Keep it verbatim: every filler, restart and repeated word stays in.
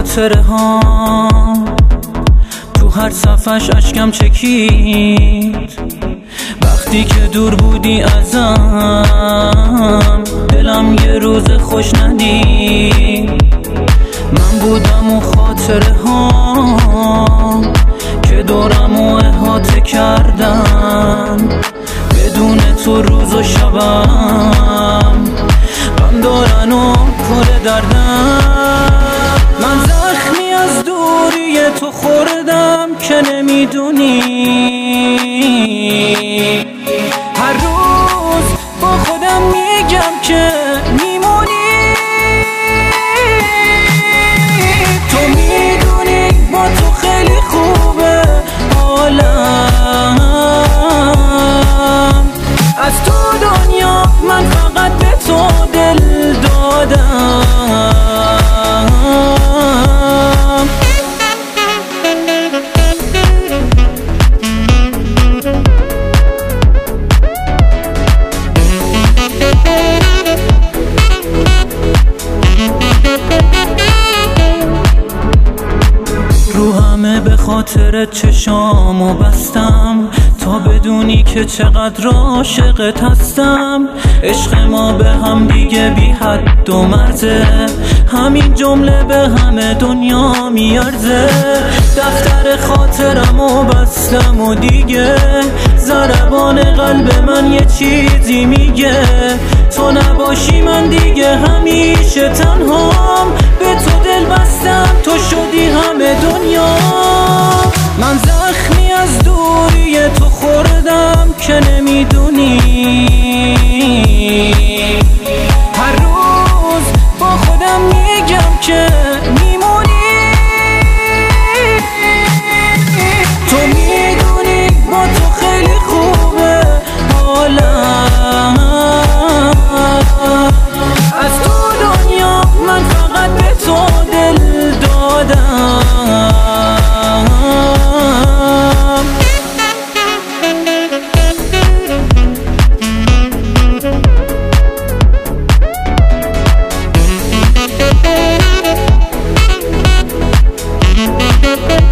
خاطره ها تو هر صفحش اشکم چکید. وقتی که دور بودی ازم دلم یه روز خوش ندید. من بودم و خاطره ها که دورمو احاطه کردن، بدون تو روز و شبم غم دارن و پر دردن. من زخمی از دوری تو خوردم که نمیدونی، هر روز با خودم میگم که میمونی. تو میدونی با تو خیلی خوبه حالم، از تو دنیا من فقط به تو دل دادم. رو همه به خاطر چشامو بستم تا بدونی که چقدر عاشقت هستم. عشق ما به هم دیگه بی حد و مرزه، همین جمله به همه دنیا میارزه. دفتر خاطرمو بستم و دیگه ضربان قلب من یه چیزی میگه، تو نباشی من دیگه همیشه تنهام. به تو دل بستم تو شدی همه دنیا. من زخمی از دوری تو خوردم که نمیدونی، هر روز با خودم میگم که میمونی. تو میدونی با تو خیلی خوبه حالم، از تو دنیا من فقط به تو دل دادم. We'll be right back.